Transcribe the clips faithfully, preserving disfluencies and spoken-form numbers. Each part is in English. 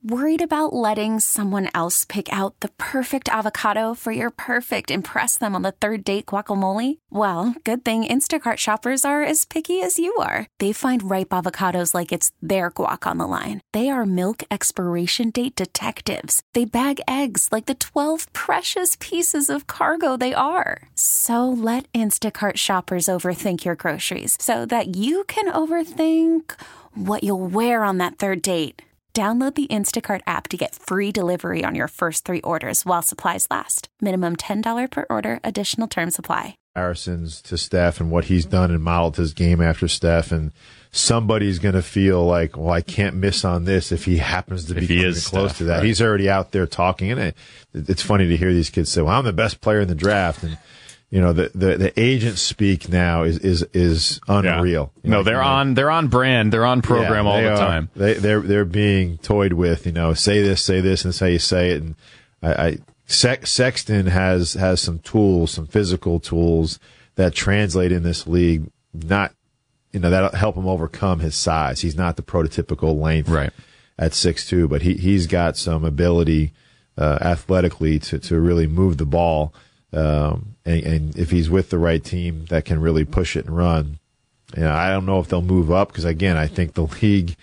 Worried about letting someone else pick out the perfect avocado for your perfect impress them on the third date guacamole? Well, good thing Instacart shoppers are as picky as you are. They find ripe avocados like it's their guac on the line. They are milk expiration date detectives. They bag eggs like the twelve precious pieces of cargo they are. So let Instacart shoppers overthink your groceries so that you can overthink what you'll wear on that third date. Download the Instacart app to get free delivery on your first three orders while supplies last. Minimum ten dollars per order. Additional terms apply. Comparisons to Steph and what he's done and modeled his game after Steph, and somebody's going to feel like, well, I can't miss on this if he happens to be close Steph, to that. Right. He's already out there talking, and it, it's funny to hear these kids say, well, I'm the best player in the draft, and you know, the, the, the agent speak now is, is, is unreal. Yeah. No, know, they're you know, on, they're on brand. They're on program yeah, all the are, time. They, they're, they're being toyed with, you know, say this, say this, and that's how you say it. And I, I Sex, Sexton has, has some tools, some physical tools that translate in this league, not, you know, that'll help him overcome his size. He's not the prototypical length right. at six two, but he, he's got some ability, uh, athletically to, to really move the ball. Um, and, and if he's with the right team that can really push it and run, you know, I don't know if they'll move up because, again, I think the league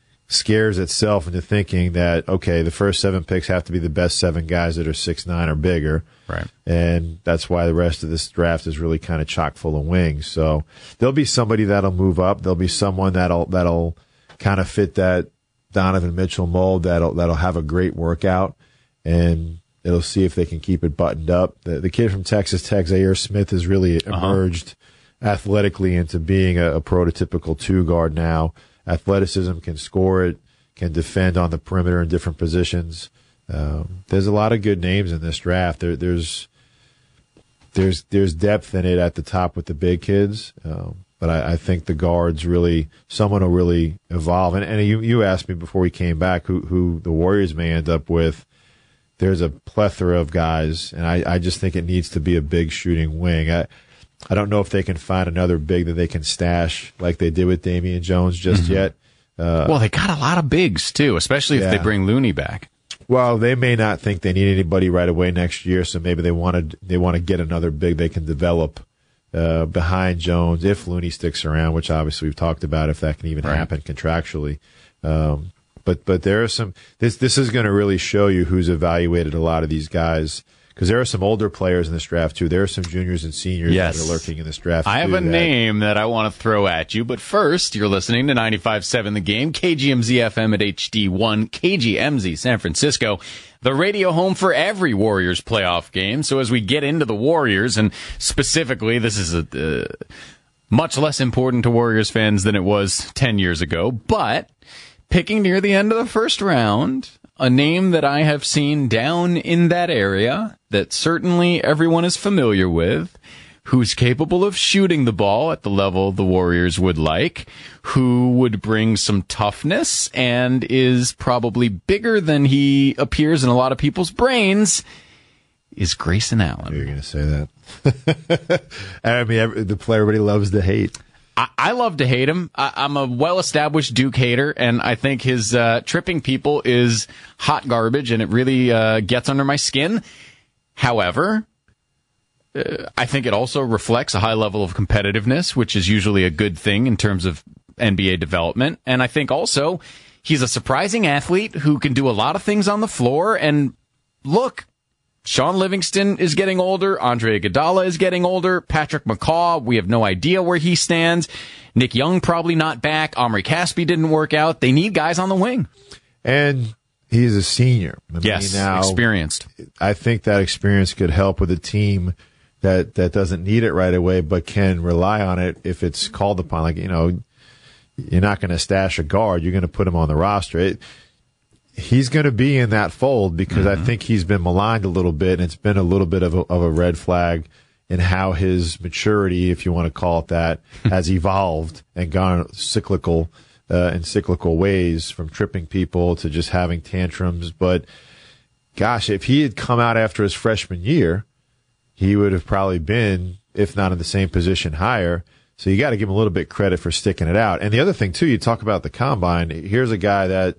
scares itself into thinking that, okay, the first seven picks have to be the best seven guys that are six nine or bigger. Right. And that's why the rest of this draft is really kind of chock full of wings. So there'll be somebody that'll move up. There'll be someone that'll, that'll kind of fit that Donovan Mitchell mold that'll, that'll have a great workout, and it'll see if they can keep it buttoned up. The, the kid from Texas Tech, Zaire Smith, has really emerged uh-huh. athletically into being a, a prototypical two guard now. Athleticism, can score it, can defend on the perimeter in different positions. Um, there's a lot of good names in this draft. There, there's there's there's depth in it at the top with the big kids, um, but I, I think the guards really, someone will really evolve. And, and you you asked me before we came back who who the Warriors may end up with. There's a plethora of guys, and I, I just think it needs to be a big shooting wing. I I don't know if they can find another big that they can stash like they did with Damian Jones just mm-hmm. yet. Uh, well, they got a lot of bigs, too, especially if yeah. they bring Looney back. Well, they may not think they need anybody right away next year, so maybe they want to they want to get another big they can develop uh, behind Jones if Looney sticks around, which obviously we've talked about if that can even right. happen contractually. Um, but but there are some this this is going to really show you who's evaluated a lot of these guys, because there are some older players in this draft too. There are some juniors and seniors yes. that are lurking in this draft. I have too, a that, name that I want to throw at you, but first, you're listening to ninety-five point seven The Game, K G M Z F M at H D one, K G M Z San Francisco, the radio home for every Warriors playoff game. So as we get into the Warriors, and specifically, this is a, uh, much less important to Warriors fans than it was ten years ago, but picking near the end of the first round, a name that I have seen down in that area that certainly everyone is familiar with, who's capable of shooting the ball at the level the Warriors would like, who would bring some toughness and is probably bigger than he appears in a lot of people's brains, is Grayson Allen. You're going to say that. I mean, the player everybody loves to hate. I love to hate him. I, I'm a well-established Duke hater, and I think his uh, tripping people is hot garbage, and it really uh, gets under my skin. However, uh, I think it also reflects a high level of competitiveness, which is usually a good thing in terms of N B A development. And I think also he's a surprising athlete who can do a lot of things on the floor. And look, Sean Livingston is getting older. Andre Iguodala is getting older. Patrick McCaw, we have no idea where he stands. Nick Young probably not back. Omri Caspi didn't work out. They need guys on the wing. And he's a senior. I yes, mean, now, experienced. I think that experience could help with a team that, that doesn't need it right away but can rely on it if it's called upon. Like, you know, you're not going to stash a guard. You're going to put him on the roster. It, He's going to be in that fold because mm-hmm. I think he's been maligned a little bit, and it's been a little bit of a, of a red flag in how his maturity, if you want to call it that, has evolved and gone cyclical uh, in cyclical ways, from tripping people to just having tantrums. But gosh, if he had come out after his freshman year, he would have probably been, if not in the same position, higher. So you got to give him a little bit credit for sticking it out. And the other thing too, you talk about the combine. Here's a guy that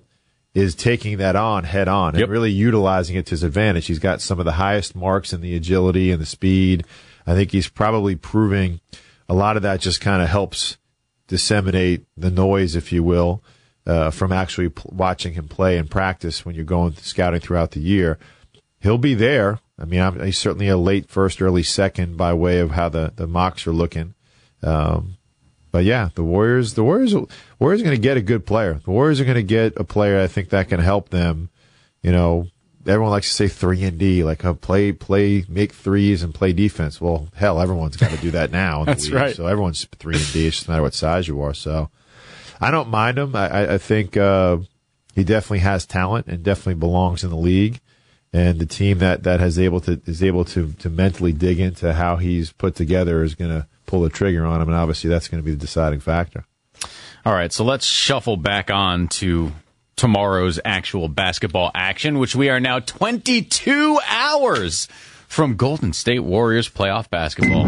is taking that on head on Yep. and really utilizing it to his advantage. He's got some of the highest marks in the agility and the speed. I think he's probably proving a lot of that just kind of helps disseminate the noise, if you will, uh, from actually p- watching him play and practice when you're going scouting throughout the year. He'll be there. I mean, I'm, he's certainly a late first, early second by way of how the, the mocks are looking. Um, but yeah, the Warriors, the Warriors, Warriors are going to get a good player. The Warriors are going to get a player I think that can help them. You know, everyone likes to say three and D, like uh, play, play, make threes and play defense. Well, hell, everyone's got to do that now. In That's the league. right. So everyone's three and D. It's just no matter what size you are. So I don't mind him. I, I think uh, he definitely has talent and definitely belongs in the league. And the team that, that has able to is able to, to mentally dig into how he's put together is going to pull the trigger on him, and obviously that's going to be the deciding factor. All right, so let's shuffle back on to tomorrow's actual basketball action, which we are now twenty-two hours from Golden State Warriors playoff basketball.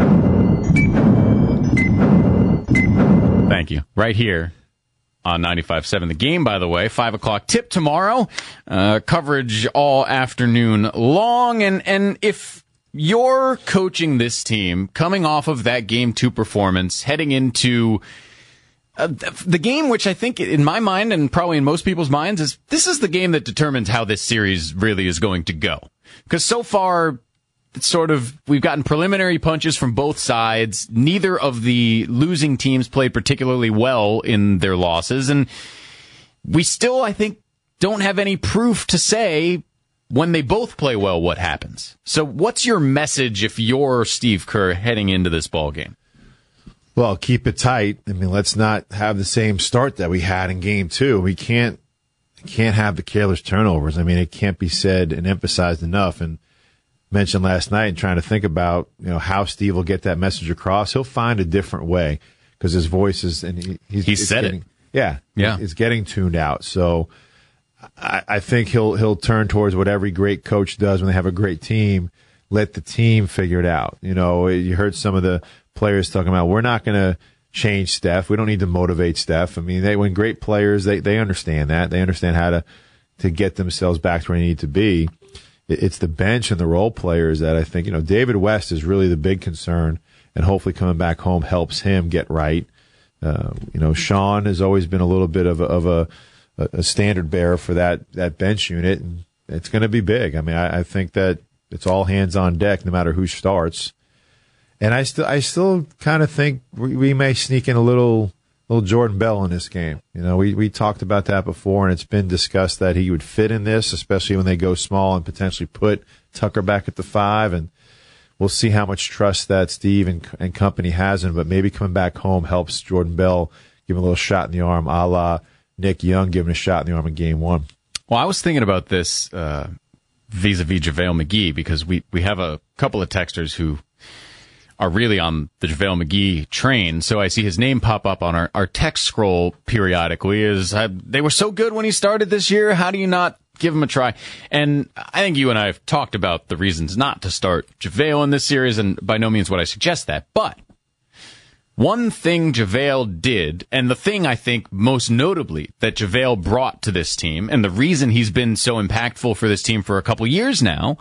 Thank you. Right here on ninety-five point seven The Game, by the way. five o'clock tip tomorrow. Uh, coverage all afternoon long. And, and if you're coaching this team, coming off of that game two performance, heading into uh, the game, which I think in my mind and probably in most people's minds is this is the game that determines how this series really is going to go. Because so far, it's sort of, we've gotten preliminary punches from both sides. Neither of the losing teams played particularly well in their losses. And we still, I think, don't have any proof to say when they both play well what happens. So what's your message if you're Steve Kerr heading into this ball game? Well, keep it tight. I mean, let's not have the same start that we had in game two. We can't, can't have the careless turnovers. I mean, it can't be said and emphasized enough. And mentioned last night and trying to think about, you know, how Steve will get that message across. He'll find a different way because his voice is, and he, he's, he said getting, it. Yeah. Yeah. It's getting tuned out. So I, I think he'll, he'll turn towards what every great coach does when they have a great team. Let the team figure it out. You know, you heard some of the players talking about, we're not going to change Steph. We don't need to motivate Steph. I mean, they, when great players, they, they understand that. They understand how to, to get themselves back to where they need to be. It's the bench and the role players that I think, you know, David West is really the big concern, and hopefully coming back home helps him get right. Uh, you know, Sean has always been a little bit of a, of a, a standard bearer for that, that bench unit, and it's going to be big. I mean, I, I think that it's all hands on deck no matter who starts. And I still, I still kind of think we, we may sneak in a little, little Jordan Bell in this game. You know, we, we talked about that before, and it's been discussed that he would fit in this, especially when they go small and potentially put Tucker back at the five. And we'll see how much trust that Steve and, and company has in him. But maybe coming back home helps Jordan Bell give him a little shot in the arm, a la Nick Young giving a shot in the arm in game one. Well, I was thinking about this uh, vis-a-vis JaVale McGee because we, we have a couple of texters who are really on the JaVale McGee train. So I see his name pop up on our, our text scroll periodically is uh, they were so good when he started this year. How do you not give him a try? And I think you and I have talked about the reasons not to start JaVale in this series, and by no means would I suggest that. But one thing JaVale did, and the thing I think most notably that JaVale brought to this team, and the reason he's been so impactful for this team for a couple years now,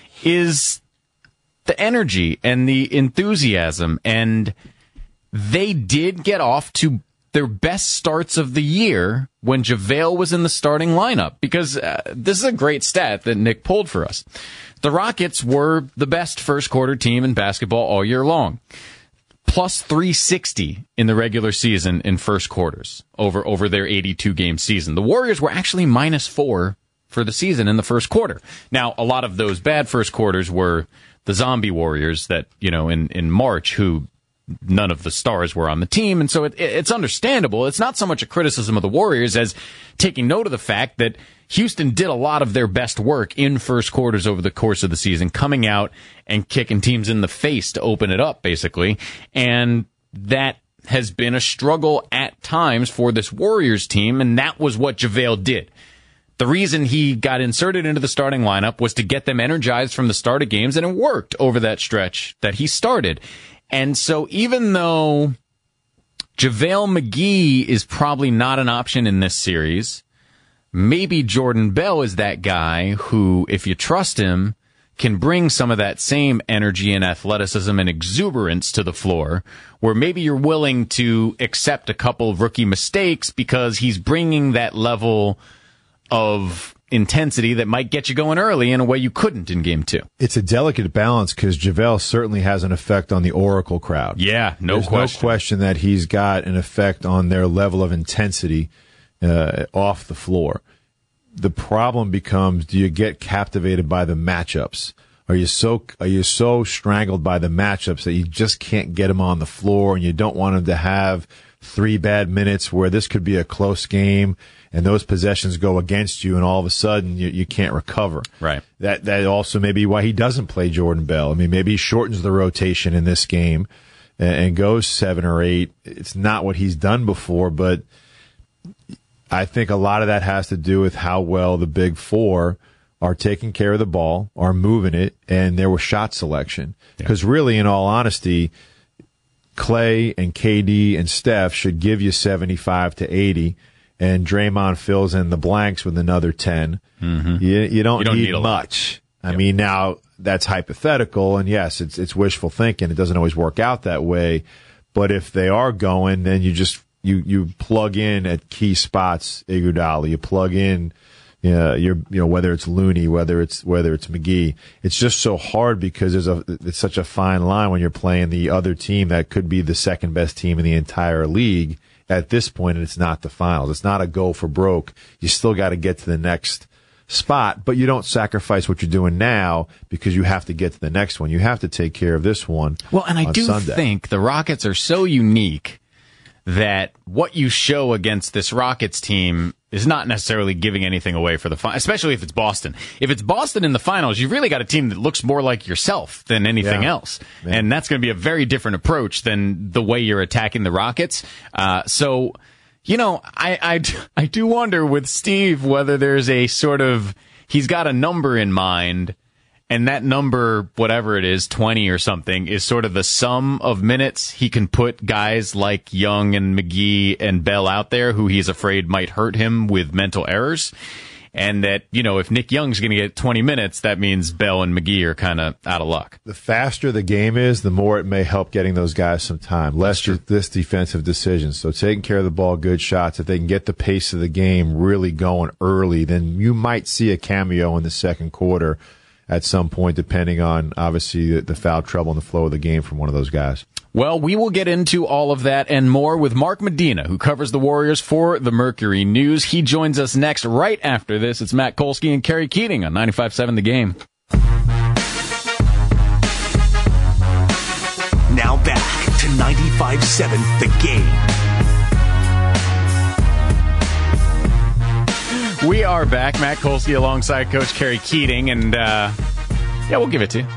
is the energy and the enthusiasm. And they did get off to their best starts of the year when JaVale was in the starting lineup, because uh, this is a great stat that Nick pulled for us. The Rockets were the best first quarter team in basketball all year long. Plus three sixty in the regular season in first quarters over, over their eighty-two game season. The Warriors were actually minus four for the season in the first quarter. Now, a lot of those bad first quarters were the zombie Warriors that, you know, in, in March, who none of the stars were on the team. And so it, it's understandable. It's not so much a criticism of the Warriors as taking note of the fact that Houston did a lot of their best work in first quarters over the course of the season, coming out and kicking teams in the face to open it up, basically. And that has been a struggle at times for this Warriors team, and that was what JaVale did. The reason he got inserted into the starting lineup was to get them energized from the start of games, and it worked over that stretch that he started. And so even though JaVale McGee is probably not an option in this series, maybe Jordan Bell is that guy who, if you trust him, can bring some of that same energy and athleticism and exuberance to the floor, where maybe you're willing to accept a couple of rookie mistakes because he's bringing that level of intensity that might get you going early in a way you couldn't in game two. It's a delicate balance because JaVale certainly has an effect on the Oracle crowd. Yeah, no There's question. no question that he's got an effect on their level of intensity uh, off the floor. The problem becomes, do you get captivated by the matchups? Are you so are you so strangled by the matchups that you just can't get him on the floor, and you don't want him to have three bad minutes where this could be a close game and those possessions go against you, and all of a sudden you, you can't recover. Right. That that also may be why he doesn't play Jordan Bell. I mean, maybe he shortens the rotation in this game and, and goes seven or eight. It's not what he's done before, but I think a lot of that has to do with how well the big four are taking care of the ball, are moving it, and there was shot selection. Because yeah. really, in all honesty, Clay and K D and Steph should give you seventy-five to eighty, and Draymond fills in the blanks with another ten. Mm-hmm. You, you don't, you don't need, need much. I yep. mean, now that's hypothetical, and yes, it's it's wishful thinking. It doesn't always work out that way. But if they are going, then you just you you plug in at key spots Iguodala. You plug in, you know, you're, you know, whether it's Looney, whether it's whether it's McGee. It's just so hard because there's a it's such a fine line when you're playing the other team that could be the second best team in the entire league at this point, and it's not the finals. It's not a go for broke. You still got to get to the next spot, but you don't sacrifice what you're doing now because you have to get to the next one. You have to take care of this one. Well, and I do Sunday. think the Rockets are so unique that what you show against this Rockets team is not necessarily giving anything away for the final, especially if it's Boston. If it's Boston in the finals, you've really got a team that looks more like yourself than anything yeah. else. Man. And that's going to be a very different approach than the way you're attacking the Rockets. Uh, so, you know, I, I, I do wonder with Steve whether there's a sort of, he's got a number in mind, and that number, whatever it is, twenty or something, is sort of the sum of minutes he can put guys like Young and McGee and Bell out there who he's afraid might hurt him with mental errors. And that, you know, if Nick Young's going to get twenty minutes, that means Bell and McGee are kind of out of luck. The faster the game is, the more it may help getting those guys some time. Less this defensive decision. So taking care of the ball, good shots. If they can get the pace of the game really going early, then you might see a cameo in the second quarter at some point, depending on, obviously, the, the foul trouble and the flow of the game from one of those guys. Well, we will get into all of that and more with Mark Medina, who covers the Warriors for the Mercury News. He joins us next right after this. It's Matt Kolsky and Kerry Keating on ninety-five point seven The Game. Now back to ninety-five point seven The Game. We are back. Matt Kolsky alongside Coach Kerry Keating, and uh, yeah, we'll give it to you.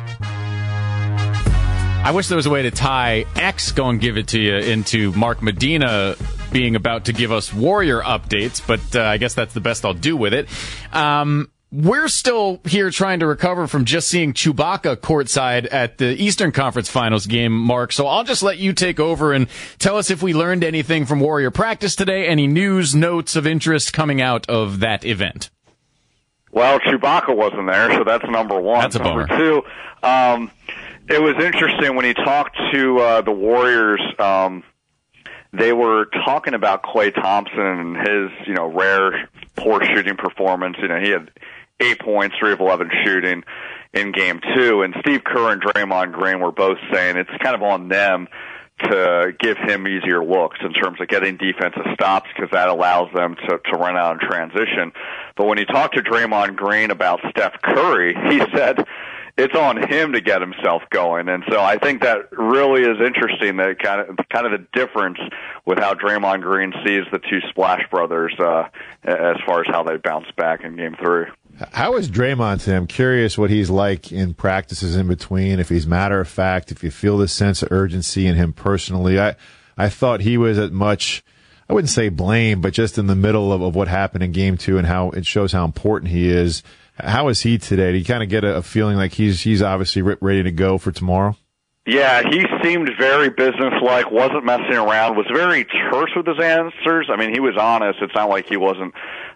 I wish there was a way to tie X go and give it to you into Mark Medina being about to give us Warrior updates, but uh, I guess that's the best I'll do with it. Um, we're still here trying to recover from just seeing Chewbacca courtside at the Eastern Conference Finals game, Mark, so I'll just let you take over and tell us if we learned anything from Warrior practice today, any news, notes of interest coming out of that event. Well, Chewbacca wasn't there, so that's number one. That's a bummer. Number two, um, it was interesting when he talked to uh, the Warriors. Um, they were talking about Klay Thompson and his, you know, rare poor shooting performance. You know, he had eight points, three of eleven shooting in game two, and Steve Kerr and Draymond Green were both saying it's kind of on them to give him easier looks in terms of getting defensive stops because that allows them to, to run out in transition. But when he talked to Draymond Green about Steph Curry, he said it's on him to get himself going. And so I think that really is interesting, that kind of kind of the difference with how Draymond Green sees the two Splash Brothers uh, as far as how they bounce back in game three. How is Draymond today? I'm curious what he's like in practices in between, if he's matter of fact, if you feel this sense of urgency in him personally. I, I thought he was at much, I wouldn't say blame, but just in the middle of, of what happened in game two and how it shows how important he is. How is he today? Do you kind of get a, a feeling like he's he's obviously ready to go for tomorrow? Yeah, he seemed very businesslike, wasn't messing around, was very terse with his answers. I mean, he was honest. It's not like he wasn't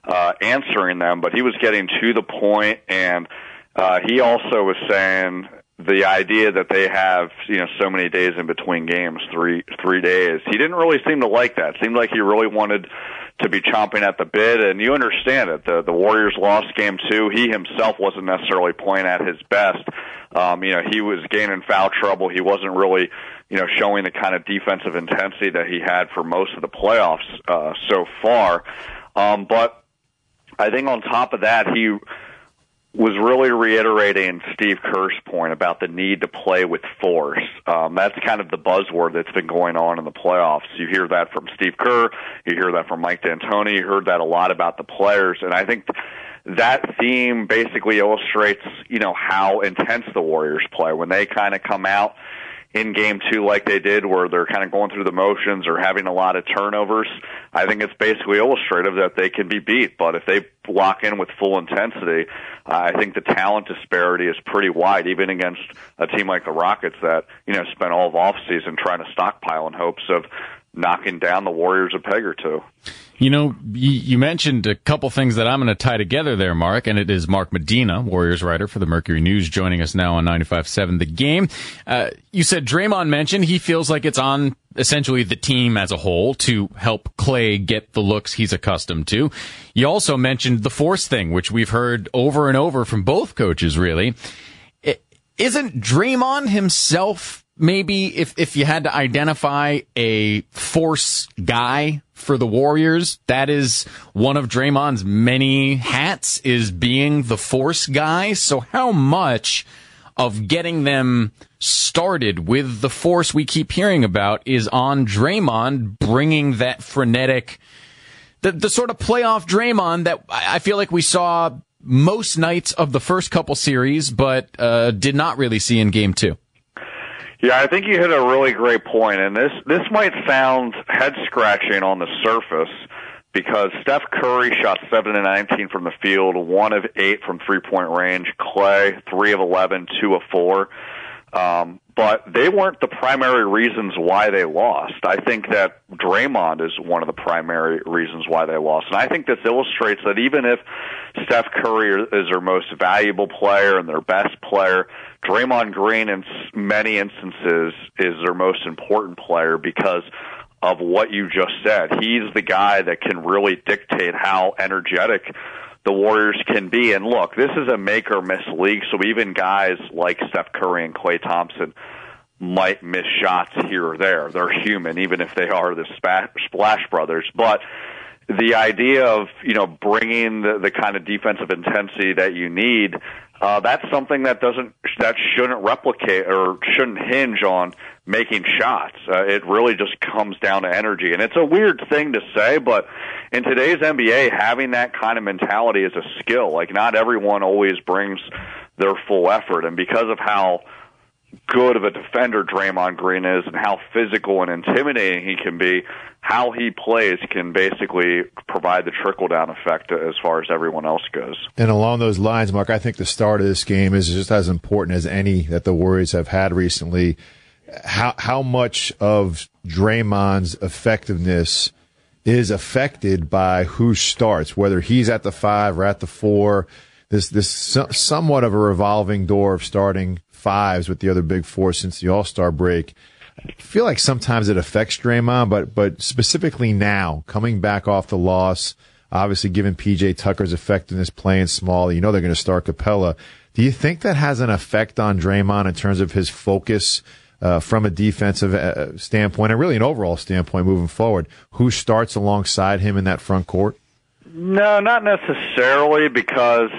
uh, answering them, but he was getting to the point, and uh, he also was saying the idea that they have, you know, so many days in between games, three three days. He didn't really seem to like that. It seemed like he really wanted to be chomping at the bit, and you understand it. The the Warriors lost game two. He himself wasn't necessarily playing at his best. Um, you know, he was gaining foul trouble. He wasn't really, you know, showing the kind of defensive intensity that he had for most of the playoffs uh, so far. Um, but I think on top of that, he was really reiterating Steve Kerr's point about the need to play with force. Um, that's kind of the buzzword that's been going on in the playoffs. You hear that from Steve Kerr, you hear that from Mike D'Antoni, you heard that a lot about the players, and I think that theme basically illustrates, you know, how intense the Warriors play. When they kind of come out in game two like they did, where they're kind of going through the motions or having a lot of turnovers, I think it's basically illustrative that they can be beat. But if they lock in with full intensity, uh, I think the talent disparity is pretty wide, even against a team like the Rockets that, you know, spent all of offseason trying to stockpile in hopes of knocking down the Warriors a peg or two. You know, you mentioned a couple things that I'm going to tie together there, Mark, and it is Mark Medina, Warriors writer for the Mercury News, joining us now on ninety-five point seven The Game. Uh, you said Draymond mentioned he feels like it's on essentially the team as a whole to help Klay get the looks he's accustomed to. You also mentioned the force thing, which we've heard over and over from both coaches, really. It, isn't Draymond himself, maybe if, if you had to identify a force guy for the Warriors, that is one of Draymond's many hats, is being the force guy? So how much of getting them started with the force we keep hearing about is on Draymond bringing that frenetic, the, the sort of playoff Draymond that I feel like we saw most nights of the first couple series, but uh, did not really see in game two? Yeah, I think you hit a really great point, and this this might sound head-scratching on the surface because Steph Curry shot seven of nineteen from the field, one of eight from three-point range. Klay, three of eleven, two of four. Um, but they weren't the primary reasons why they lost. I think that Draymond is one of the primary reasons why they lost. And I think this illustrates that even if Steph Curry is their most valuable player and their best player, Draymond Green in many instances is their most important player because of what you just said. He's the guy that can really dictate how energetic the Warriors can be. And look, this is a make or miss league, so even guys like Steph Curry and Klay Thompson might miss shots here or there. They're human, even if they are the Splash Brothers. But the idea of, you know, bringing the, the kind of defensive intensity that you need, uh, that's something that doesn't, that shouldn't replicate or shouldn't hinge on making shots. Uh, it really just comes down to energy. And it's a weird thing to say, but in today's N B A, having that kind of mentality is a skill. Like, not everyone always brings their full effort. And because of how good of a defender Draymond Green is and how physical and intimidating he can be, how he plays can basically provide the trickle-down effect as far as everyone else goes. And along those lines, Mark, I think the start of this game is just as important as any that the Warriors have had recently. How how much of Draymond's effectiveness is affected by who starts, whether he's at the five or at the four, this this somewhat of a revolving door of starting fives with the other big four since the All-Star break. I feel like sometimes it affects Draymond, but but specifically now, coming back off the loss, obviously given P J Tucker's effectiveness playing small, you know they're going to start Capella. Do you think that has an effect on Draymond in terms of his focus uh, from a defensive uh, standpoint and really an overall standpoint moving forward? Who starts alongside him in that front court? No, not necessarily, because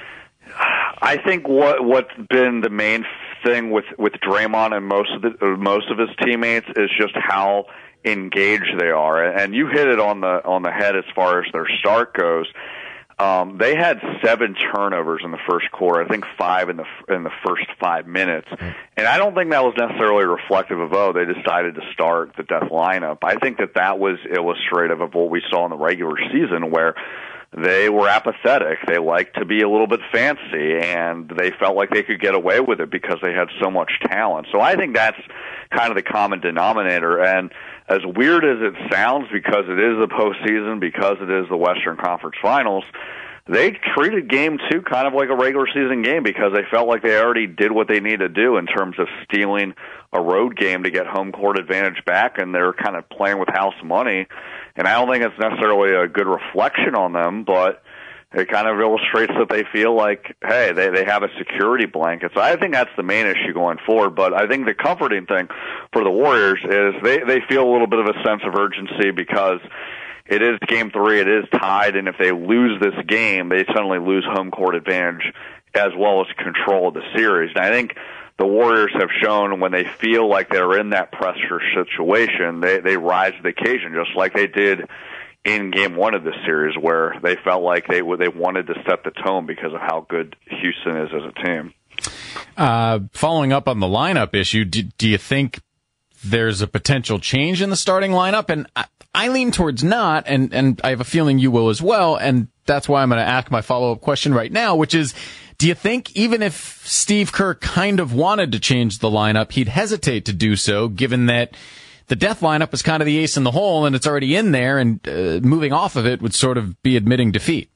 I think what what's been the main thing with with Draymond and most of the most of his teammates is just how engaged they are. And you hit it on the on the head as far as their start goes. Um, they had seven turnovers in the first quarter. I think five in the in the first five minutes. And I don't think that was necessarily reflective of, oh, they decided to start the death lineup. I think that that was illustrative of what we saw in the regular season, where they were apathetic. They liked to be a little bit fancy, and they felt like they could get away with it because they had so much talent. So I think that's kind of the common denominator. And as weird as it sounds, because it is the postseason, because it is the Western Conference Finals, they treated game two kind of like a regular season game because they felt like they already did what they needed to do in terms of stealing a road game to get home court advantage back, and they're kind of playing with house money. And I don't think it's necessarily a good reflection on them, but it kind of illustrates that they feel like, hey, they, they have a security blanket. So I think that's the main issue going forward. But I think the comforting thing for the Warriors is they, they feel a little bit of a sense of urgency because it is game three, it is tied, and if they lose this game, they suddenly lose home court advantage as well as control of the series. And I think the Warriors have shown when they feel like they're in that pressure situation, they, they rise to the occasion, just like they did in game one of this series, where they felt like they they wanted to set the tone because of how good Houston is as a team. Uh, following up on the lineup issue, do, do you think there's a potential change in the starting lineup? And I, I lean towards not, and, and I have a feeling you will as well, and that's why I'm going to ask my follow-up question right now, which is, do you think even if Steve Kerr kind of wanted to change the lineup, he'd hesitate to do so, given that the death lineup is kind of the ace in the hole and it's already in there, and uh, moving off of it would sort of be admitting defeat?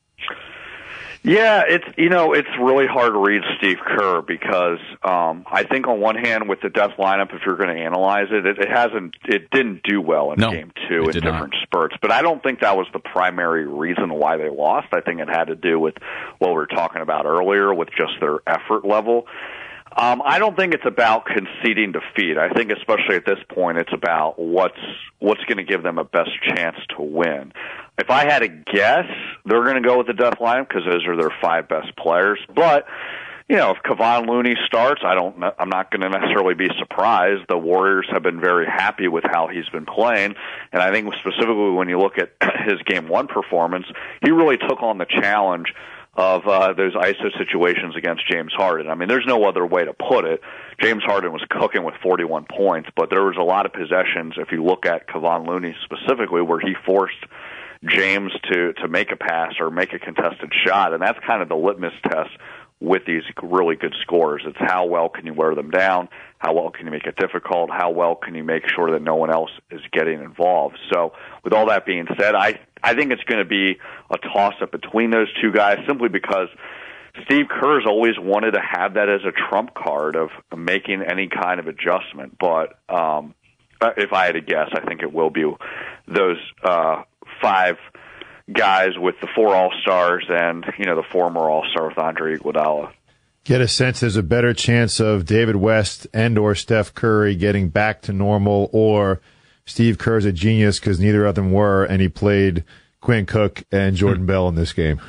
Yeah, it's you know it's really hard to read Steve Kerr because um, I think on one hand with the death lineup, if you're going to analyze it, it, it hasn't it didn't do well in no, game two in different not. spurts. But I don't think that was the primary reason why they lost. I think it had to do with what we were talking about earlier, with just their effort level. Um, I don't think it's about conceding defeat. I think especially at this point, it's about what's what's going to give them a best chance to win. If I had to guess, they're going to go with the death lineup because those are their five best players. But you know, if Kevon Looney starts, I don't. I'm not going to necessarily be surprised. The Warriors have been very happy with how he's been playing, and I think specifically when you look at his game one performance, he really took on the challenge of uh, those I S O situations against James Harden. I mean, there's no other way to put it. James Harden was cooking with forty-one points, but there was a lot of possessions, if you look at Kevon Looney specifically, where he forced James to, to make a pass or make a contested shot, and that's kind of the litmus test with these really good scorers. It's how well can you wear them down, how well can you make it difficult, how well can you make sure that no one else is getting involved. So with all that being said, I I think it's going to be a toss-up between those two guys simply because Steve Kerr's always wanted to have that as a trump card of making any kind of adjustment. But um, if I had to guess, I think it will be those uh, five guys with the four All-Stars and, you know, the former All-Star with Andre Iguodala. Get a sense there's a better chance of David West and or Steph Curry getting back to normal, or Steve Kerr's a genius because neither of them were, and he played Quinn Cook and Jordan Bell in this game.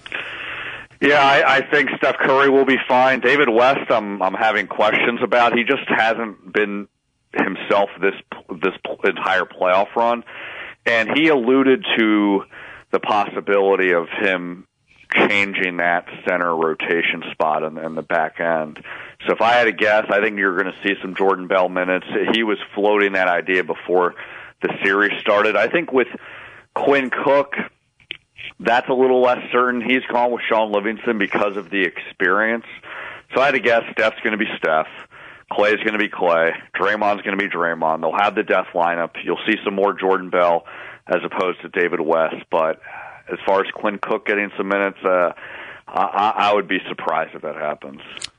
Yeah, I, I think Steph Curry will be fine. David West, I'm I'm having questions about. He just hasn't been himself this this entire playoff run, and he alluded to the possibility of him changing that center rotation spot in, in the back end. So if I had to guess, I think you're going to see some Jordan Bell minutes. He was floating that idea before the series started. I think with Quinn Cook, that's a little less certain. He's gone with Sean Livingston because of the experience. So I had to guess Steph's going to be Steph. Clay's going to be Clay. Draymond's going to be Draymond. They'll have the death lineup. You'll see some more Jordan Bell as opposed to David West. But as far as Quinn Cook getting some minutes, uh, I, I would be surprised if that happens.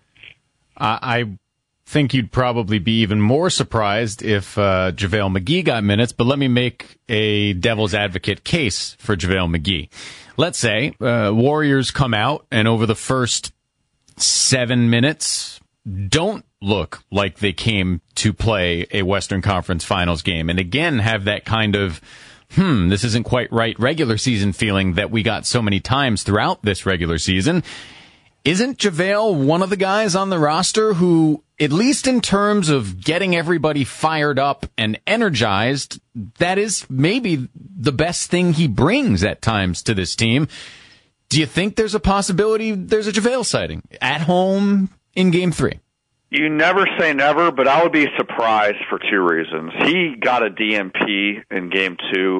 I think you'd probably be even more surprised if uh, JaVale McGee got minutes, but let me make a devil's advocate case for JaVale McGee. Let's say uh, Warriors come out and over the first seven minutes don't look like they came to play a Western Conference Finals game, and again have that kind of hmm, this isn't quite right regular season feeling that we got so many times throughout this regular season. Isn't JaVale one of the guys on the roster who, at least in terms of getting everybody fired up and energized, that is maybe the best thing he brings at times to this team? Do you think there's a possibility there's a JaVale sighting at home in game three? You never say never, but I would be surprised for two reasons. He got a D N P in game two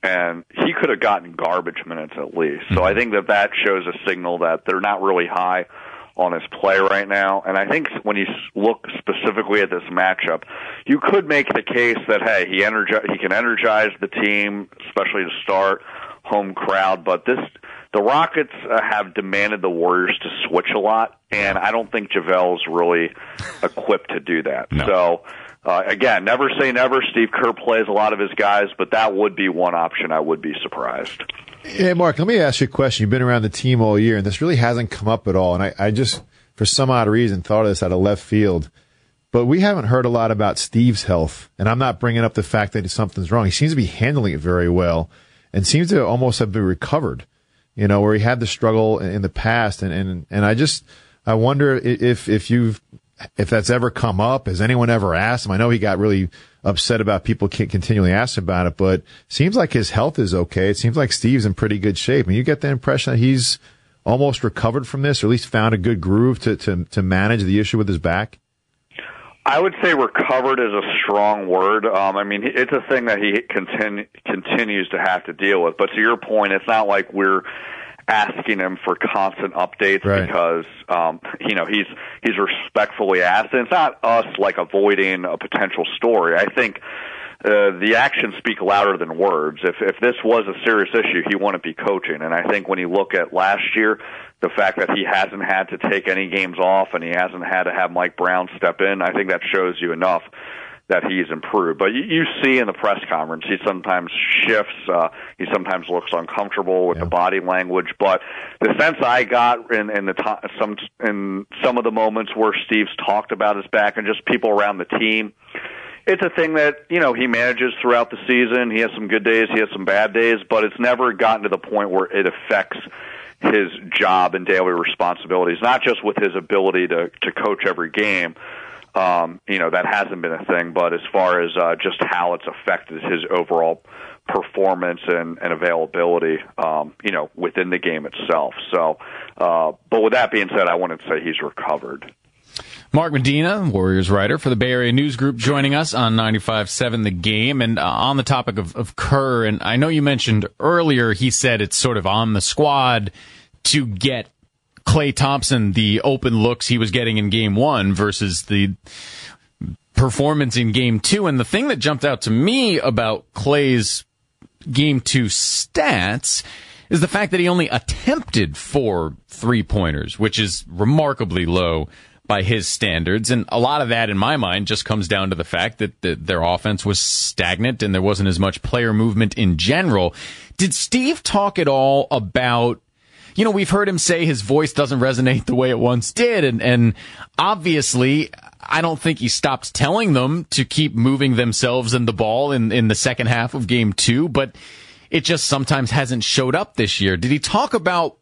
and he could have gotten garbage minutes at least. So I think that that shows a signal that they're not really high on his play right now. And I think when you look specifically at this matchup, you could make the case that, hey, he energi- he can energize the team, especially to start, home crowd. But this the Rockets uh, have demanded the Warriors to switch a lot, and I don't think JaVale's really equipped to do that. No. So, uh, again, never say never. Steve Kerr plays a lot of his guys, but that would be one option. I would be surprised. Hey, Mark, let me ask you a question. You've been around the team all year, and this really hasn't come up at all. And I, I just, for some odd reason, thought of this out of left field. But we haven't heard a lot about Steve's health. And I'm not bringing up the fact that something's wrong. He seems to be handling it very well and seems to almost have been recovered, you know, where he had the struggle in the past. And, and, and I just, I wonder if, if you've, if that's ever come up. Has anyone ever asked him? I know he got really upset about people continually asking about it, but seems like his health is okay. It seems like Steve's in pretty good shape. And you get the impression that he's almost recovered from this, or at least found a good groove to, to, to manage the issue with his back. I would say recovered is a strong word. Um, I mean, it's a thing that he continu- continues to have to deal with. But to your point, it's not like we're asking him for constant updates, right? Because um, you know he's he's respectfully asked, and it's not us like avoiding a potential story. I think uh, the actions speak louder than words. If if this was a serious issue, he wouldn't be coaching. And I think when you look at last year, the fact that he hasn't had to take any games off and he hasn't had to have Mike Brown step in, I think that shows you enough that he's improved. But you, you see in the press conference, he sometimes shifts. Uh, he sometimes looks uncomfortable with yeah. the body language. But the sense I got in, in the to- some in some of the moments where Steve's talked about his back and just people around the team, it's a thing that, you know, he manages throughout the season. He has some good days, he has some bad days, but it's never gotten to the point where it affects his job and daily responsibilities, not just with his ability to, to coach every game. Um, you know, that hasn't been a thing, but as far as uh, just how it's affected his overall performance and, and availability, um, you know, within the game itself. So, uh, but with that being said, I wouldn't say he's recovered. Mark Medina, Warriors writer for the Bay Area News Group, joining us on ninety-five seven The Game. And uh, on the topic of, of Kerr, and I know you mentioned earlier, he said it's sort of on the squad to get Klay Thompson the open looks he was getting in game one versus the performance in game two. And the thing that jumped out to me about Klay's game two stats is the fact that he only attempted four three-pointers, which is remarkably low by his standards. And a lot of that, in my mind, just comes down to the fact that the, their offense was stagnant and there wasn't as much player movement in general. Did Steve talk at all about, you know, we've heard him say his voice doesn't resonate the way it once did, and, and obviously I don't think he stopped telling them to keep moving themselves and the ball in, in the second half of game two, but it just sometimes hasn't showed up this year. Did he talk about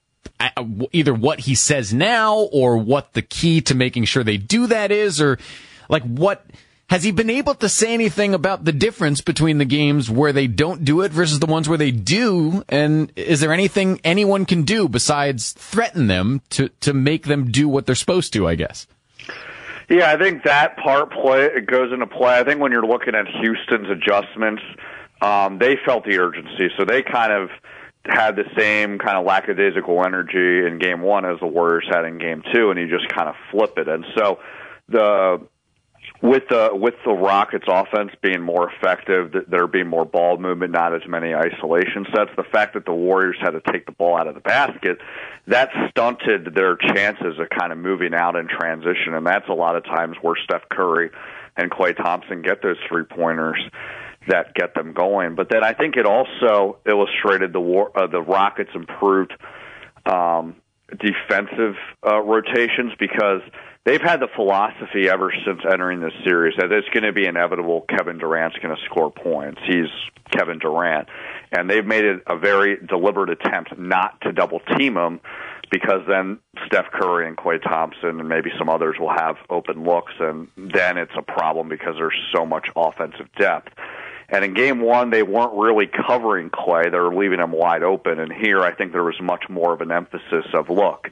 either what he says now or what the key to making sure they do that is, or like what has he been able to say anything about the difference between the games where they don't do it versus the ones where they do? And is there anything anyone can do besides threaten them to, to make them do what they're supposed to, I guess? Yeah, I think that part play it goes into play. I think when you're looking at Houston's adjustments, um, they felt the urgency. So they kind of had the same kind of lackadaisical energy in game one as the Warriors had in game two, and you just kind of flip it. And so the with the with the Rockets offense being more effective, there being more ball movement, not as many isolation sets, the fact that the Warriors had to take the ball out of the basket, that stunted their chances of kind of moving out in transition. And that's a lot of times where Steph Curry and Klay Thompson get those three-pointers that get them going. But then I think it also illustrated the war, uh, the Rockets' improved um, defensive uh, rotations, because they've had the philosophy ever since entering this series that it's going to be inevitable Kevin Durant's going to score points. He's Kevin Durant. And they've made it a very deliberate attempt not to double-team him, because then Steph Curry and Klay Thompson and maybe some others will have open looks, and then it's a problem because there's so much offensive depth. And in game one, they weren't really covering Klay. They were leaving him wide open. And here, I think there was much more of an emphasis of, look,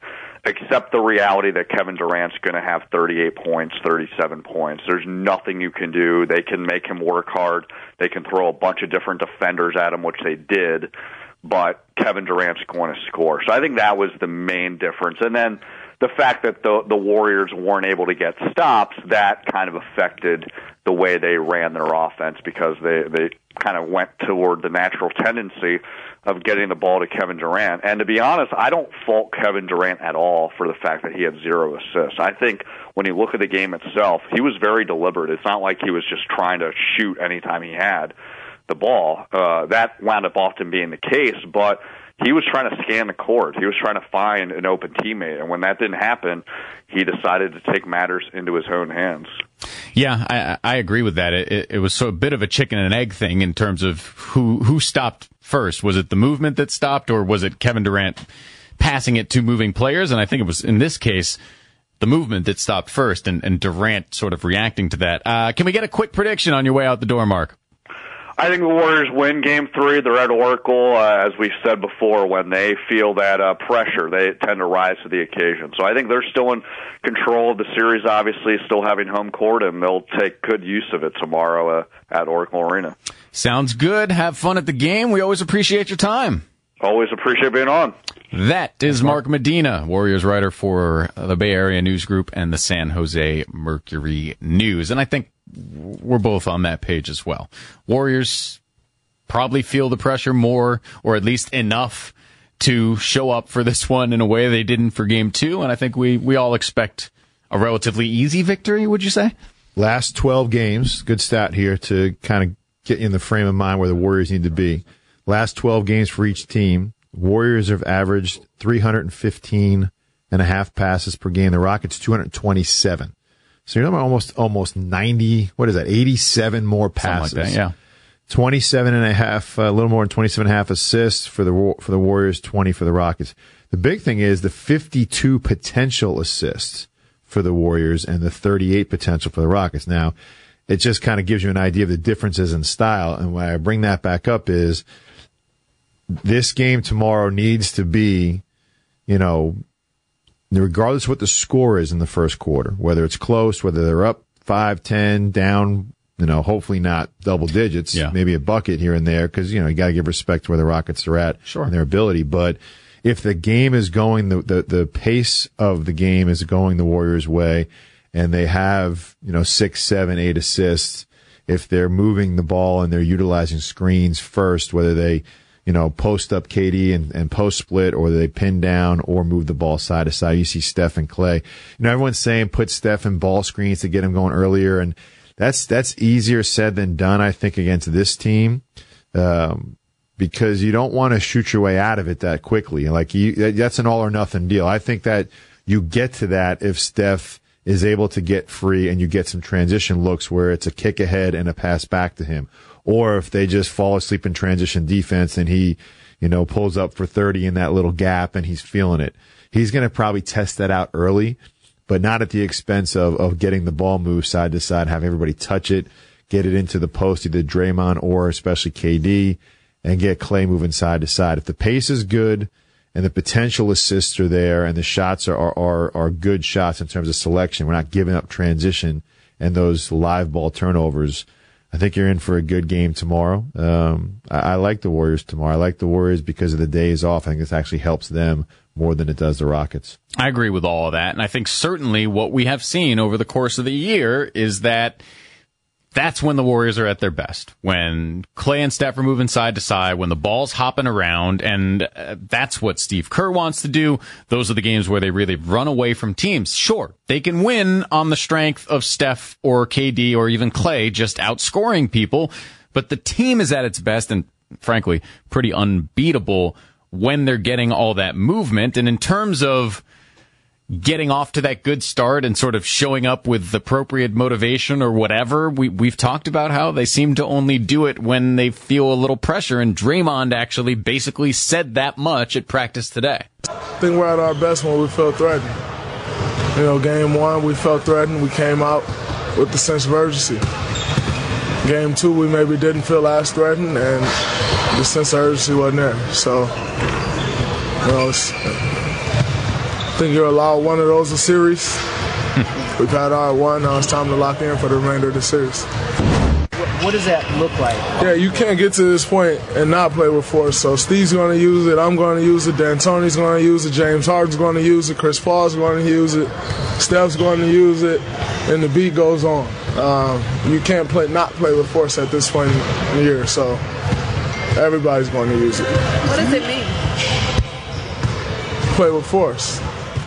accept the reality that Kevin Durant's going to have thirty-eight points, thirty-seven points. There's nothing you can do. They can make him work hard. They can throw a bunch of different defenders at him, which they did, but Kevin Durant's going to score. So I think that was the main difference. And then the fact that the the Warriors weren't able to get stops, that kind of affected the way they ran their offense, because they, they kind of went toward the natural tendency of getting the ball to Kevin Durant. And to be honest, I don't fault Kevin Durant at all for the fact that he had zero assists. I think when you look at the game itself, he was very deliberate. It's not like he was just trying to shoot anytime he had the ball. Uh, that wound up often being the case, but he was trying to scan the court. He was trying to find an open teammate. And when that didn't happen, he decided to take matters into his own hands. Yeah, I, I agree with that. It, it was so a bit of a chicken and egg thing in terms of who who stopped first. Was it the movement that stopped, or was it Kevin Durant passing it to moving players? And I think it was, in this case, the movement that stopped first, and, and Durant sort of reacting to that. Uh, can we get a quick prediction on your way out the door, Mark? I think the Warriors win Game three. They're at Oracle. Uh, as we've said before, when they feel that uh, pressure, they tend to rise to the occasion. So I think they're still in control of the series, obviously, still having home court, and they'll take good use of it tomorrow uh, at Oracle Arena. Sounds good. Have fun at the game. We always appreciate your time. Always appreciate being on. That is Mark Medina, Warriors writer for the Bay Area News Group and the San Jose Mercury News. And I think we're both on that page as well. Warriors probably feel the pressure more, or at least enough, to show up for this one in a way they didn't for game two. And I think we, we all expect a relatively easy victory, would you say? Last twelve games, good stat here to kind of get you in the frame of mind where the Warriors need to be. Last twelve games for each team, Warriors have averaged three hundred fifteen and a half passes per game. The Rockets, two hundred twenty-seven. So you're almost almost ninety, what is that, eighty-seven more passes. Something like that, yeah. twenty-seven and a half, a little more than twenty-seven and a half assists for the for the Warriors, twenty for the Rockets. The big thing is the fifty-two potential assists for the Warriors and the thirty-eight potential for the Rockets. Now, it just kind of gives you an idea of the differences in style. And why I bring that back up is this game tomorrow needs to be, you know, regardless of what the score is in the first quarter, whether it's close, whether they're up five, ten, down, you know, hopefully not double digits, yeah. maybe a bucket here and there, because, you know, you got to give respect to where the Rockets are at sure. and their ability. But if the game is going, the, the, the pace of the game is going the Warriors' way, and they have, you know, six, seven, eight assists, if they're moving the ball and they're utilizing screens first, whether they, you know, post up K D and, and post split, or they pin down or move the ball side to side. You see Steph and Clay. You know, everyone's saying put Steph in ball screens to get him going earlier, and that's that's easier said than done, I think, against this team, um, because you don't want to shoot your way out of it that quickly. Like you, that's an all or nothing deal. I think that you get to that if Steph is able to get free and you get some transition looks where it's a kick ahead and a pass back to him. Or if they just fall asleep in transition defense and he, you know, pulls up for thirty in that little gap and he's feeling it. He's going to probably test that out early, but not at the expense of, of getting the ball moved side to side, having everybody touch it, get it into the post, either Draymond or especially K D, and get Clay moving side to side. If the pace is good and the potential assists are there and the shots are, are, are, are good shots in terms of selection, we're not giving up transition and those live ball turnovers, I think you're in for a good game tomorrow. Um, I, I like the Warriors tomorrow. I like the Warriors because of the days off. I think this actually helps them more than it does the Rockets. I agree with all of that. And I think certainly what we have seen over the course of the year is that that's when the Warriors are at their best. When Clay and Steph are moving side to side, when the ball's hopping around, and uh, that's what Steve Kerr wants to do. Those are the games where they really run away from teams. Sure, they can win on the strength of Steph or K D or even Clay just outscoring people, but the team is at its best and, frankly, pretty unbeatable when they're getting all that movement. And in terms of getting off to that good start and sort of showing up with appropriate motivation or whatever, we, we've talked about how they seem to only do it when they feel a little pressure, and Draymond actually basically said that much at practice today. I think we're at our best when we feel threatened. You know, game one, we felt threatened. We came out with the sense of urgency. Game two, we maybe didn't feel as threatened, and the sense of urgency wasn't there. So, you know, it's, think you're allowed one of those a series. We've had our one. Now it's time to lock in for the remainder of the series. What does that look like? Yeah, you can't get to this point and not play with force. So Steve's going to use it. I'm going to use it. D'Antoni's going to use it. James Harden's going to use it. Chris Paul's going to use it. Steph's going to use it. And the beat goes on. Um, you can't play not play with force at this point in the year. So everybody's going to use it. What does it mean? Play with force.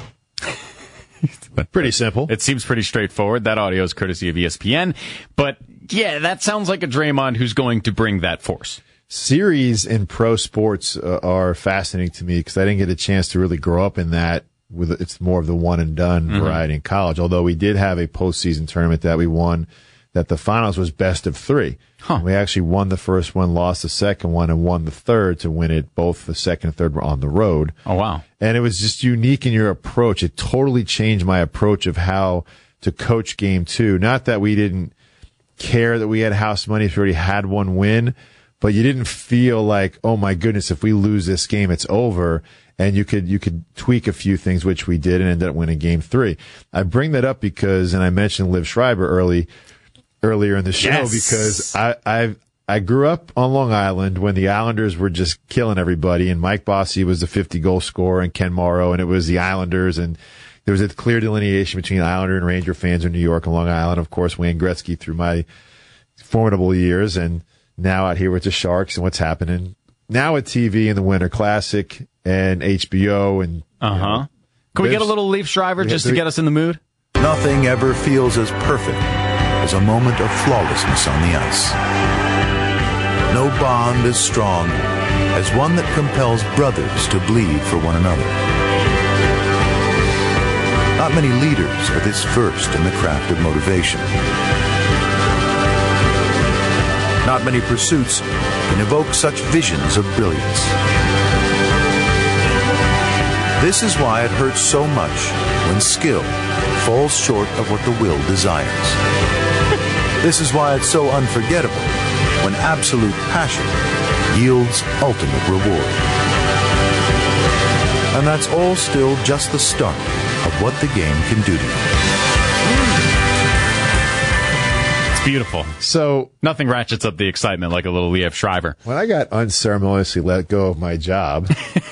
Pretty simple. It seems pretty straightforward. That audio is courtesy of E S P N. But, yeah, that sounds like a Draymond who's going to bring that force. Series in pro sports uh, are fascinating to me because I didn't get a chance to really grow up in that. With It's more of the one-and-done mm-hmm. variety in college, although we did have a postseason tournament that we won that the finals was best of three. Huh. We actually won the first one, lost the second one, and won the third to win it. Both the second and third were on the road. Oh, wow. And it was just unique in your approach. It totally changed my approach of how to coach game two. Not that we didn't care that we had house money if we already had one win, but you didn't feel like, oh my goodness, if we lose this game, it's over. And you could, you could tweak a few things, which we did, and ended up winning game three. I bring that up because, and I mentioned Liv Schreiber early, earlier in the show, yes. because I, I, I grew up on Long Island when the Islanders were just killing everybody, and Mike Bossy was the fifty goal scorer, and Ken Morrow, and it was the Islanders, and there was a clear delineation between Islander and Ranger fans in New York and Long Island. Of course, Wayne Gretzky through my formidable years, and now out here with the Sharks and what's happening now at T V in the Winter Classic and H B O. And uh-huh. You know, can we get a little Leaf Schreiber just to get us in the mood? Nothing ever feels as perfect as a moment of flawlessness on the ice. No bond as strong as one that compels brothers to bleed for one another. Not many leaders are this versed in the craft of motivation. Not many pursuits can evoke such visions of brilliance. This is why it hurts so much when skill falls short of what the will desires. This is why it's so unforgettable when absolute passion yields ultimate reward. And that's all still just the start of what the game can do to you. It's beautiful. So nothing ratchets up the excitement like a little Liev Schreiber. When I got unceremoniously let go of my job,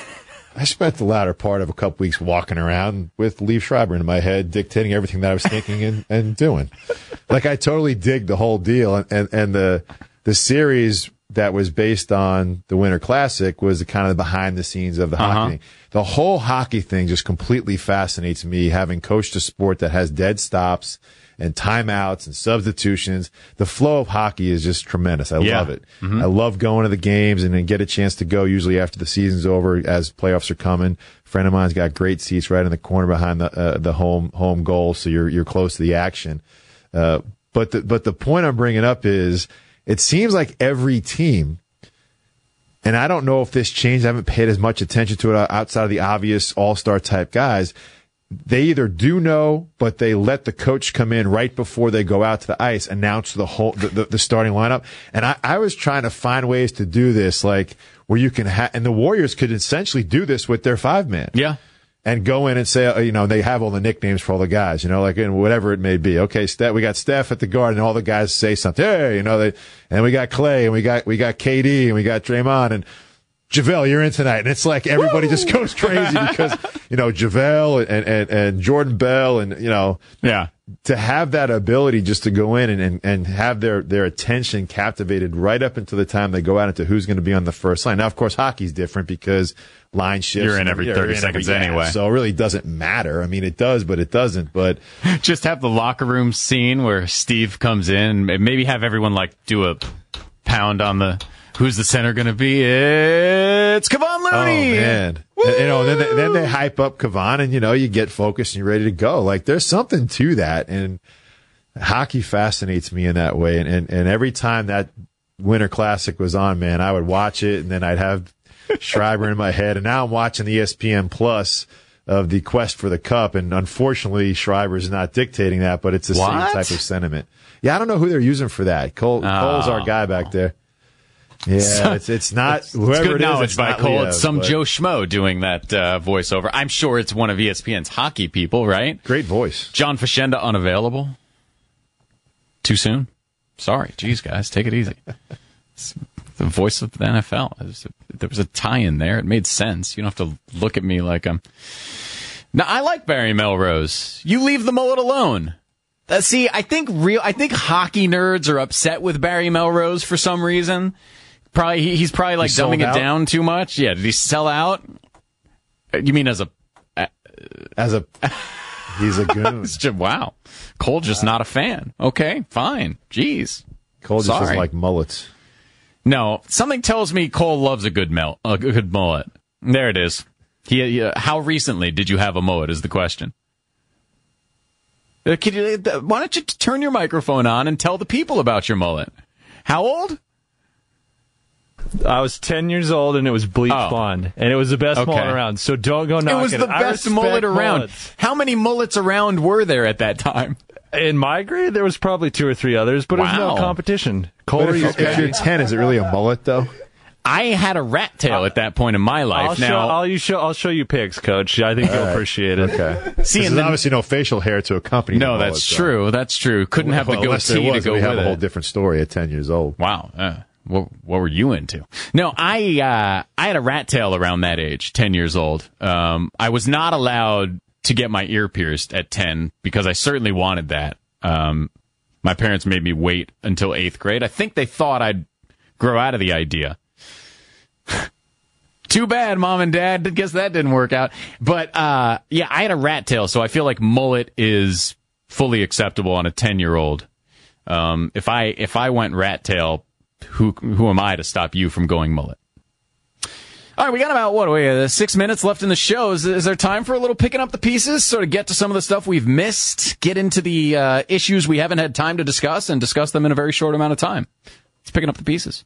I spent the latter part of a couple weeks walking around with Liev Schreiber in my head, dictating everything that I was thinking and, and doing. Like, I totally dig the whole deal. And, and, and the the series that was based on the Winter Classic was the kind of behind the scenes of the uh-huh. hockey. The whole hockey thing just completely fascinates me, having coached a sport that has dead stops and timeouts and substitutions. The flow of hockey is just tremendous. I yeah. love it. Mm-hmm. I love going to the games and then get a chance to go usually after the season's over as playoffs are coming. A friend of mine's got great seats right in the corner behind the uh, the home home goal, so you're you're close to the action. Uh, but the, but the point I'm bringing up is it seems like every team, and I don't know if this changed, I haven't paid as much attention to it outside of the obvious all-star type guys, they either do know, but they let the coach come in right before they go out to the ice, announce the whole the, the, the starting lineup. And I, I was trying to find ways to do this, like where you can have, and the Warriors could essentially do this with their five man. Yeah. And go in and say, uh, you know, they have all the nicknames for all the guys, you know, like in whatever it may be. Okay, Steph, we got Steph at the guard, and all the guys say something. Hey, you know, they, and we got Clay, and we got we got K D, and we got Draymond, and JaVale, you're in tonight. And it's like everybody Woo! Just goes crazy because, you know, JaVale and, and, and Jordan Bell and, you know, yeah, to have that ability just to go in and, and, and have their, their attention captivated right up until the time they go out into who's going to be on the first line. Now, of course, hockey's different because line shifts. You're in every you're thirty in seconds every, anyway. Yeah, so it really doesn't matter. I mean, it does, but it doesn't. But just have the locker room scene where Steve comes in and maybe have everyone like do a pound on the, who's the center going to be? It's Kevon Looney. Oh, man. And, you know, then they, then they hype up Kevon and, you know, you get focused and you're ready to go. Like, there's something to that. And hockey fascinates me in that way. And, and, and every time that Winter Classic was on, man, I would watch it and then I'd have Schreiber in my head. And now I'm watching the E S P N Plus of the quest for the cup. And unfortunately, Schreiber's not dictating that, but it's the what? same type of sentiment. Yeah, I don't know who they're using for that. Cole, oh. Cole's our guy back there. Yeah, So, it's it's not it's, whoever it's good it is. knowledge It's by not Cole. Leo, It's some but Joe Schmo doing that uh, voiceover. I'm sure it's one of E S P N's hockey people, right? Great voice. John Facenda unavailable. Too soon? Sorry. Jeez, guys, take it easy. It's the voice of the N F L. There was, a, there was a tie-in there. It made sense. You don't have to look at me like I'm... Now, I like Barry Melrose. You leave the mullet alone. Uh, see, I think real. I think hockey nerds are upset with Barry Melrose for some reason. Probably he, he's probably like He sold dumbing out? it down too much. Yeah, did he sell out? Uh, You mean as a... As a, he's a goon. It's just, wow. Cole just not a fan. Okay, fine. Jeez. Cole just Sorry. doesn't like mullets. No, something tells me Cole loves a good mel- a good mullet. There it is. He, he, how recently did you have a mullet is the question. Uh, could you, uh, why don't you t- turn your microphone on and tell the people about your mullet? How old? I was ten years old and it was bleach Oh. blonde, and it was the best Okay. mullet around. So don't go knocking It was the I best respect mullet around. mullets. How many mullets around were there at that time? In my grade, there was probably two or three others, but it was Wow. no competition. Cole, But if, you're, if you're ten, is it really a mullet though? I had a rat tail at that point in my life. I'll show, now, I'll, you show, I'll show you pics, Coach. I think you'll right. appreciate it. Okay. See, There's and then- obviously no facial hair to accompany. no, the mullet, that's so. true. That's true. Couldn't have Well, the unless there goatee to was, go we with have a it. whole different story at ten years old. Wow. Uh, what, what were you into? No, I uh, I had a rat tail around that age, ten years old. Um, I was not allowed to get my ear pierced at ten because I certainly wanted that. Um, my parents made me wait until eighth grade. I think they thought I'd grow out of the idea. Too bad, Mom and Dad. Guess that didn't work out. But uh, yeah, I had a rat tail, so I feel like mullet is fully acceptable on a ten-year-old. Um, if I if I went rat tail, who who am I to stop you from going mullet? All right, we got about, what, we, uh, six minutes left in the show. Is, is there time for a little picking up the pieces, sort of get to some of the stuff we've missed, get into the uh, issues we haven't had time to discuss, and discuss them in a very short amount of time? Let's picking up the pieces.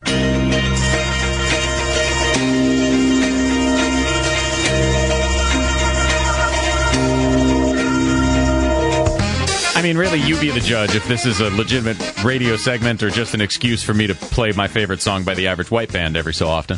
I mean, really, you be the judge if this is a legitimate radio segment or just an excuse for me to play my favorite song by the Average White Band every so often.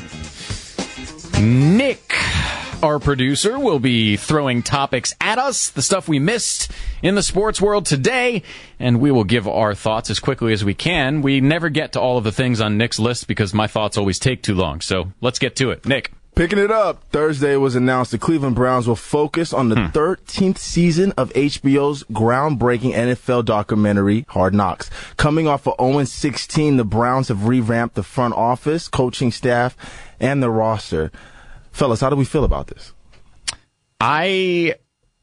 Nick, our producer, will be throwing topics at us, the stuff we missed in the sports world today, and we will give our thoughts as quickly as we can. We never get to all of the things on Nick's list because my thoughts always take too long, so let's get to it. Nick. Picking it up, Thursday it was announced the Cleveland Browns will focus on the hmm. thirteenth season of H B O's groundbreaking N F L documentary, Hard Knocks. Coming off of oh and sixteen, the Browns have revamped the front office, coaching staff, and the roster. Fellas, how do we feel about this? I,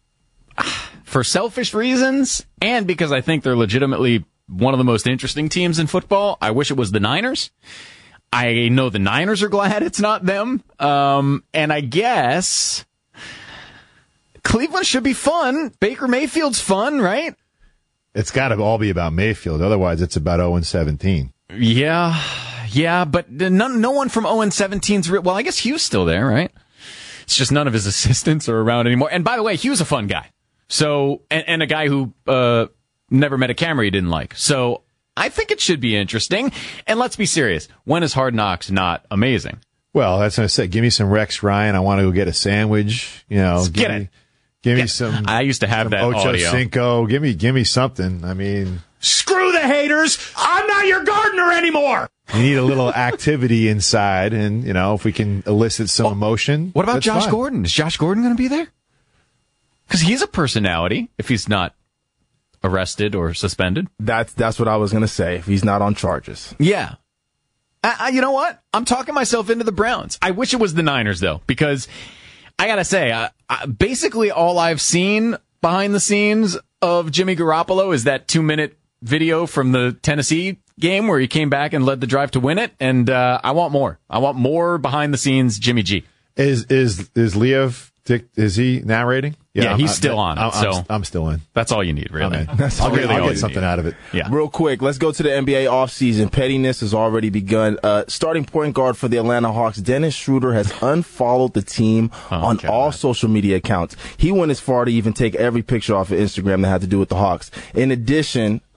for selfish reasons, and because I think they're legitimately one of the most interesting teams in football, I wish it was the Niners. I know the Niners are glad it's not them. Um, and I guess Cleveland should be fun. Baker Mayfield's fun, right? It's got to all be about Mayfield. Otherwise, it's about oh and seventeen. Yeah. Yeah, but no, no one from oh and seventeen's re- well, I guess Hugh's still there, right? It's just none of his assistants are around anymore. And by the way, Hugh's a fun guy. So, and, and a guy who uh, never met a camera he didn't like. So, I think it should be interesting. And let's be serious. When is Hard Knocks not amazing? Well, that's what I said. Give me some Rex Ryan. I want to go get a sandwich. You know, Let's give get me, it. Give yeah. me some. I used to have that Ocho audio. Cinco. Give me, give me something. I mean, screw the haters. I'm not your gardener anymore. You need a little activity inside, and you know, if we can elicit some oh, emotion. What about Josh fine. Gordon? Is Josh Gordon going to be there? Because he's a personality. If he's not arrested or suspended, that's that's what I was going to say. If he's not on charges, yeah. I, I, you know what? I'm talking myself into the Browns. I wish it was the Niners though, because I gotta say, uh, I, basically all I've seen behind the scenes of Jimmy Garoppolo is that two minute video from the Tennessee game where he came back and led the drive to win it, and uh, I want more. I want more behind the scenes Jimmy G. Is is is Leov? Is he narrating? Yeah, yeah he's I'm, still on it. I'm, so I'm, I'm still in. That's all you need, really. That's I'll really get, I'll all get something need. out of it. Yeah. Real quick, let's go to the N B A offseason. Pettiness has already begun. Uh, starting point guard for the Atlanta Hawks, Dennis Schroeder, has unfollowed the team oh, on God. all social media accounts. He went as far to even take every picture off of Instagram that had to do with the Hawks. In addition,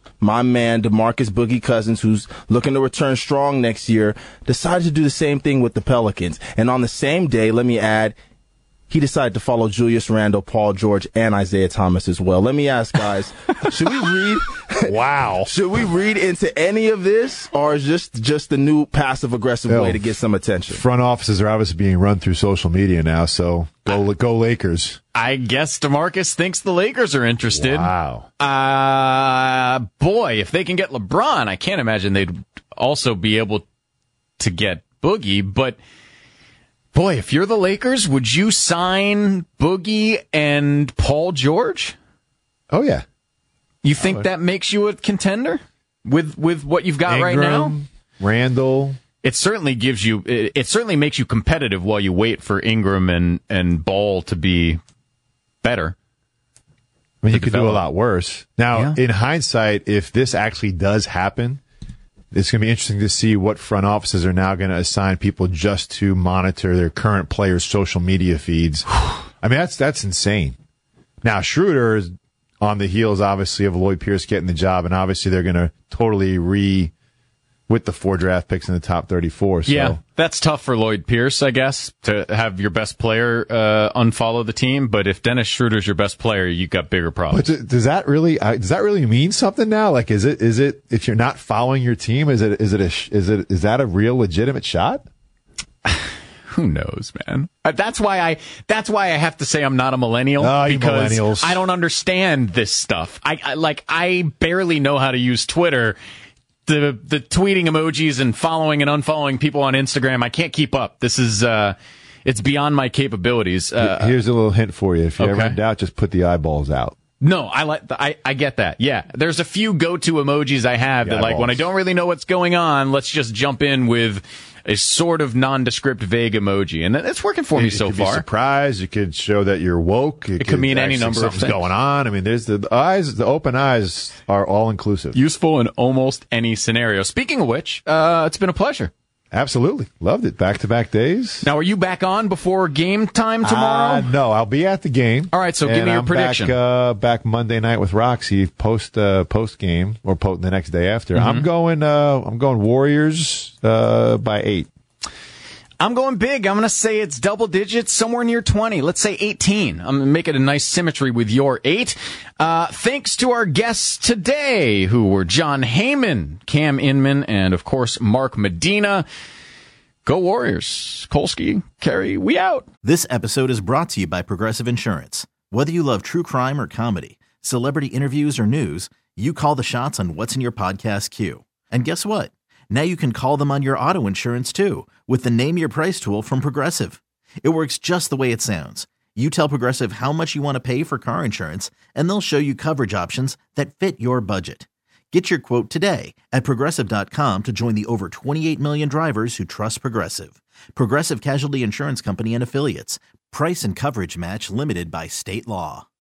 my man DeMarcus Boogie Cousins, who's looking to return strong next year, decided to do the same thing with the Pelicans. And on the same day, let me add, he decided to follow Julius Randle, Paul George, and Isaiah Thomas as well. Let me ask, guys, should we read? Wow. Should we read into any of this, or is just just the new passive-aggressive Yo, way to get some attention? Front offices are obviously being run through social media now, so go go Lakers. I guess DeMarcus thinks the Lakers are interested. Wow. Uh, boy, if they can get LeBron, I can't imagine they'd also be able to get Boogie, but boy, if you're the Lakers, would you sign Boogie and Paul George? Oh, yeah. You think that makes you a contender with with what you've got Ingram, right now? Randall. It certainly gives you. It, it certainly makes you competitive while you wait for Ingram and and Ball to be better. I mean, you could do a lot worse. Now, Yeah. in hindsight, if this actually does happen, it's going to be interesting to see what front offices are now going to assign people just to monitor their current players' social media feeds. I mean, that's that's insane. Now, Schroeder is on the heels, obviously, of Lloyd Pierce getting the job, and obviously they're going to totally re with the four draft picks in the top thirty-four. So. Yeah, that's tough for Lloyd Pierce, I guess, to have your best player uh, unfollow the team. But if Dennis Schroeder's your best player, you got bigger problems. But does that really uh, does that really mean something now? Like, is it is it if you're not following your team, is it is it a is it is that a real legitimate shot? Who knows, man? Uh, That's why I. That's why I have to say I'm not a millennial Oh, you because millennials. I don't understand this stuff. I, I like. I barely know how to use Twitter. The the tweeting emojis and following and unfollowing people on Instagram. I can't keep up. This is. Uh, it's beyond my capabilities. Uh, Here's a little hint for you: if you're ever okay. in doubt, just put the eyeballs out. No, I like. I I get that. Yeah, there's a few go-to emojis I have that, Yeah, like, when I balls. don't really know what's going on, let's just jump in with a sort of nondescript, vague emoji, and it's working for me You so could be far. surprised. You could show that you're woke. It could mean any actually number of something's things. going on. I mean, there's the, the eyes. The open eyes are all inclusive. Useful in almost any scenario. Speaking of which, uh, it's been a pleasure. Absolutely loved it. Back to back days. Now, are you back on before game time tomorrow? Uh, no, I'll be at the game. All right, so give And me your I'm prediction. Back, uh, back Monday night with Roxy post uh, post game or po- the next day after. Mm-hmm. I'm going. Uh, I'm going Warriors uh, by eight. I'm going big. I'm going to say it's double digits, somewhere near twenty. Let's say eighteen. I'm going to make it a nice symmetry with your eight. Uh, thanks to our guests today, who were John Heyman, Cam Inman, and, of course, Mark Medina. Go Warriors. Kolsky, Kerry, we out. This episode is brought to you by Progressive Insurance. Whether you love true crime or comedy, celebrity interviews or news, you call the shots on what's in your podcast queue. And guess what? Now you can call them on your auto insurance too with the Name Your Price tool from Progressive. It works just the way it sounds. You tell Progressive how much you want to pay for car insurance, and they'll show you coverage options that fit your budget. Get your quote today at Progressive dot com to join the over twenty-eight million drivers who trust Progressive. Progressive Casualty Insurance Company and Affiliates. Price and coverage match limited by state law.